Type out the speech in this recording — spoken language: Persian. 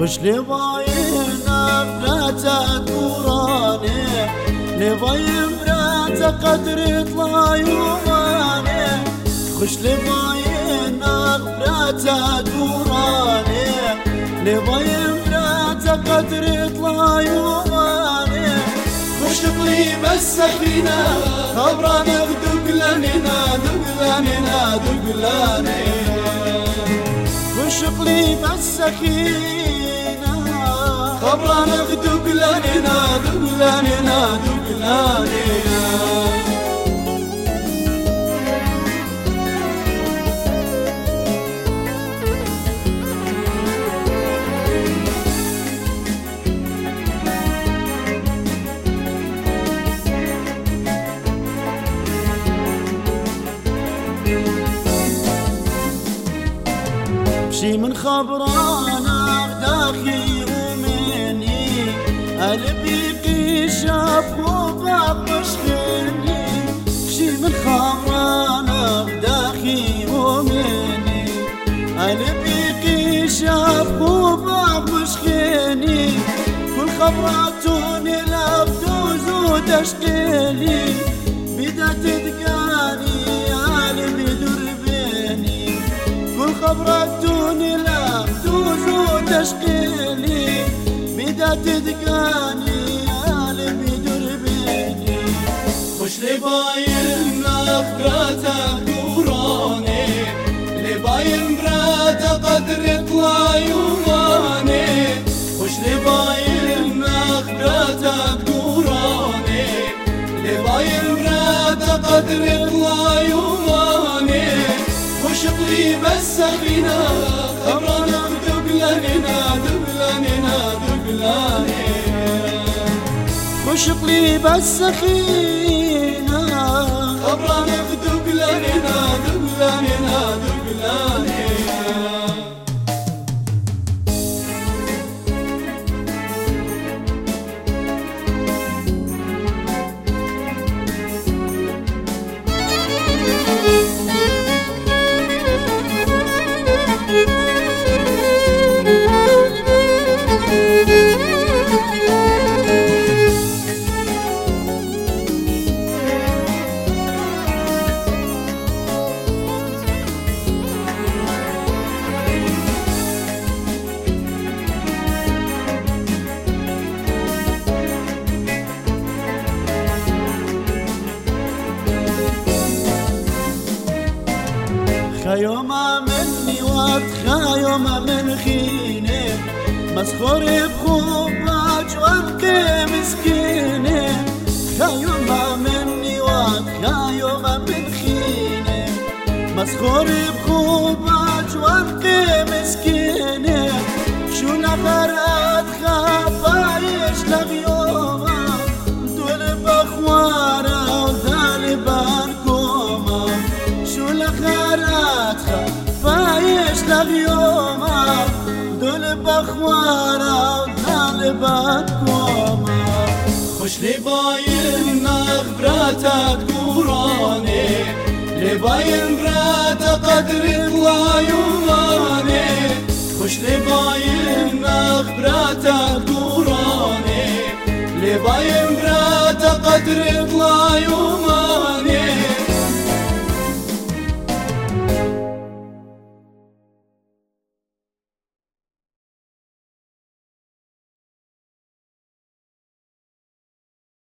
خوش لباين براتك قراني لباين براتك قدر يطلع يوماني خوش لباين براتك قراني لباين براتك قدر يطلع يوماني خوش قليب السخينة خبراني دقلانينا دقلانينا دقلاني خوش قليب السخينة خبراني دقلانينا دقلانينا دقلانينا شي من خبرانا داخي ومني قلبي قشاف وبعض مشخني شي من خبرانا داخي ومني قلبي قشاف وبعض مشخني كل خبراتوني لابدوز وتشقيلي بدأت تدقاني قلبي دربيني كل خبراتوني لابدوز وتشقيلي بدأت تدقاني قلبي دربيني خوش لباين خبراتك قراني لباين براتك قدر يطلع يوماني خوش لباين خبراتك قراني لباين براتك قدر يطلع يوماني خوش قليب السخينة خبرانا دقلانينا دقلانينا دقلاني خوش قليب السخينة خبرانا دقلانينا دقلانينا دقلاني خيومة مني وخيومة من خيني مسخور بخوبك وابكي مسكيني خيومة مني وخيومة من خيني مسخور بخوبك وابكي مسكيني شو نفرات خفايش لغيومة دول بخوارة وذالبان كومة شو لخارات خفايش لغيومة دول بخوارة وذالبان كومة خوش لباين خبراتك قراني لباين براتك قدر يطلع يوماني خوش لباين خبراتك قراني لباين براتك قدر يطلع يوماني